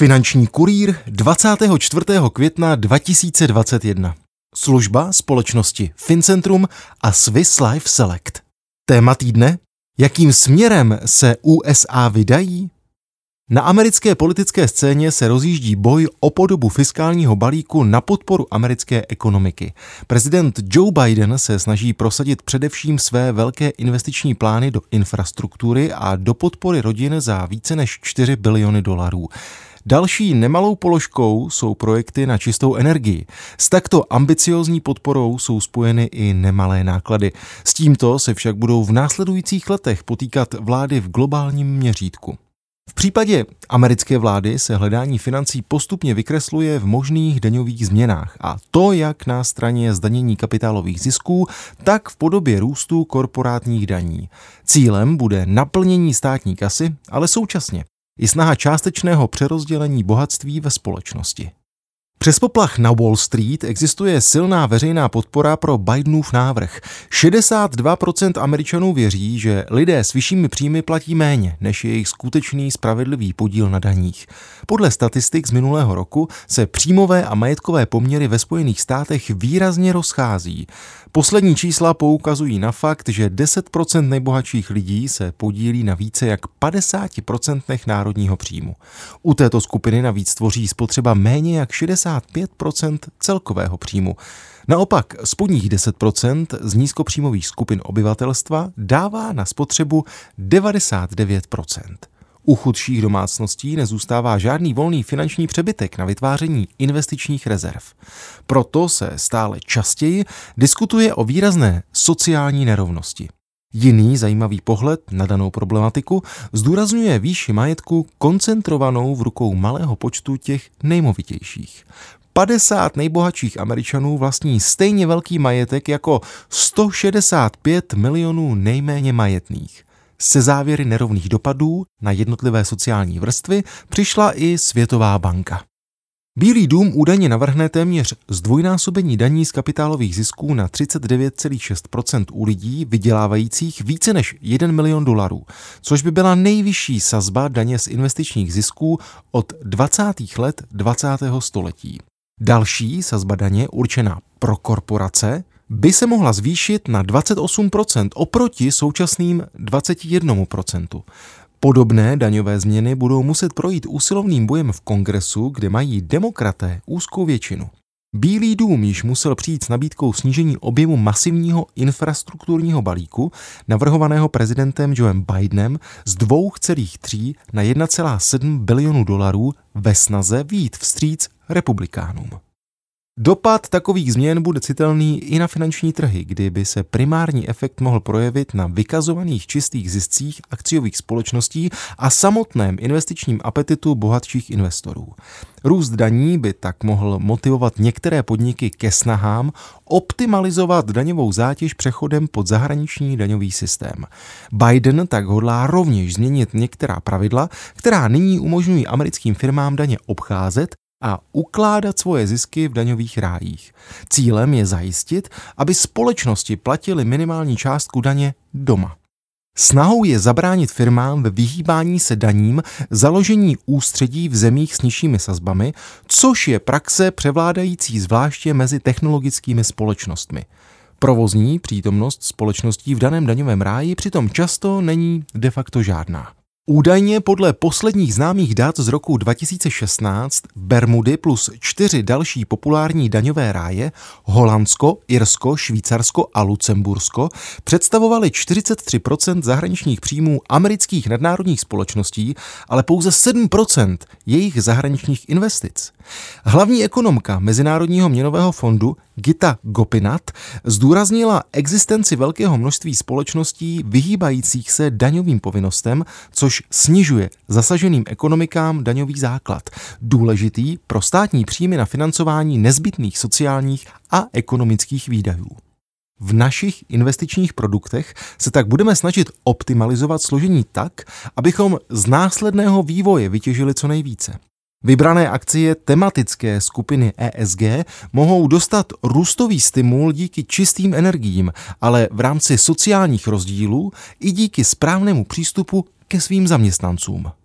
Finanční kurýr 24. května 2021. Služba společnosti Fincentrum a Swiss Life Select. Téma týdne? Jakým směrem se USA vydají? Na americké politické scéně se rozjíždí boj o podobu fiskálního balíku na podporu americké ekonomiky. Prezident Joe Biden se snaží prosadit především své velké investiční plány do infrastruktury a do podpory rodin za více než $4 biliony. Další nemalou položkou jsou projekty na čistou energii. S takto ambiciózní podporou jsou spojeny i nemalé náklady. S tímto se však budou v následujících letech potýkat vlády v globálním měřítku. V případě americké vlády se hledání financí postupně vykresluje v možných daňových změnách, a to jak na straně zdanění kapitálových zisků, tak v podobě růstu korporátních daní. Cílem bude naplnění státní kasy, ale současně i snaha částečného přerozdělení bohatství ve společnosti. Přes poplach na Wall Street existuje silná veřejná podpora pro Bidenův návrh. 62% Američanů věří, že lidé s vyššími příjmy platí méně, než je jejich skutečný spravedlivý podíl na daních. Podle statistik z minulého roku se příjmové a majetkové poměry ve Spojených státech výrazně rozchází. Poslední čísla poukazují na fakt, že 10% nejbohatších lidí se podílí na více jak 50% národního příjmu. U této skupiny navíc tvoří spotřeba méně jak 65% celkového příjmu. Naopak spodních 10% z nízkopříjmových skupin obyvatelstva dává na spotřebu 99%. U chudších domácností nezůstává žádný volný finanční přebytek na vytváření investičních rezerv. Proto se stále častěji diskutuje o výrazné sociální nerovnosti. Jiný zajímavý pohled na danou problematiku zdůrazňuje výši majetku koncentrovanou v rukou malého počtu těch nejmovitějších. 50 nejbohatších Američanů vlastní stejně velký majetek jako 165 milionů nejméně majetných. Se závěry nerovných dopadů na jednotlivé sociální vrstvy přišla i Světová banka. Bílý dům údajně navrhne téměř zdvojnásobení daní z kapitálových zisků na 39,6% u lidí vydělávajících více než $1 milion, což by byla nejvyšší sazba daně z investičních zisků od 20. let 20. století. Další sazba daně určená pro korporace by se mohla zvýšit na 28% oproti současným 21%. Podobné daňové změny budou muset projít usilovným bojem v Kongresu, kde mají demokraté úzkou většinu. Bílý dům již musel přijít s nabídkou snížení objemu masivního infrastrukturního balíku, navrhovaného prezidentem Joem Bidenem z 2,3 na $1,7 bilionu ve snaze vyjít vstříc republikánům. Dopad takových změn bude citelný i na finanční trhy, kdy by se primární efekt mohl projevit na vykazovaných čistých ziscích akciových společností a samotném investičním apetitu bohatších investorů. Růst daní by tak mohl motivovat některé podniky ke snahám optimalizovat daňovou zátěž přechodem pod zahraniční daňový systém. Biden tak hodlá rovněž změnit některá pravidla, která nyní umožňují americkým firmám daně obcházet a ukládat svoje zisky v daňových rájích. Cílem je zajistit, aby společnosti platily minimální částku daně doma. Snahou je zabránit firmám ve vyhýbání se daním založení ústředí v zemích s nižšími sazbami, což je praxe převládající zvláště mezi technologickými společnostmi. Provozní přítomnost společností v daném daňovém ráji přitom často není de facto žádná. Údajně podle posledních známých dat z roku 2016 Bermudy plus 4 další populární daňové ráje, Holandsko, Irsko, Švýcarsko a Lucembursko, představovaly 43% zahraničních příjmů amerických nadnárodních společností, ale pouze 7% jejich zahraničních investic. Hlavní ekonomka Mezinárodního měnového fondu Gita Gopinath zdůraznila existenci velkého množství společností vyhýbajících se daňovým povinnostem, což snižuje zasaženým ekonomikám daňový základ, důležitý pro státní příjmy na financování nezbytných sociálních a ekonomických výdajů. V našich investičních produktech se tak budeme snažit optimalizovat složení tak, abychom z následného vývoje vytěžili co nejvíce. Vybrané akcie tematické skupiny ESG mohou dostat růstový stimul díky čistým energiím, ale v rámci sociálních rozdílů i díky správnému přístupu ke svým zaměstnancům.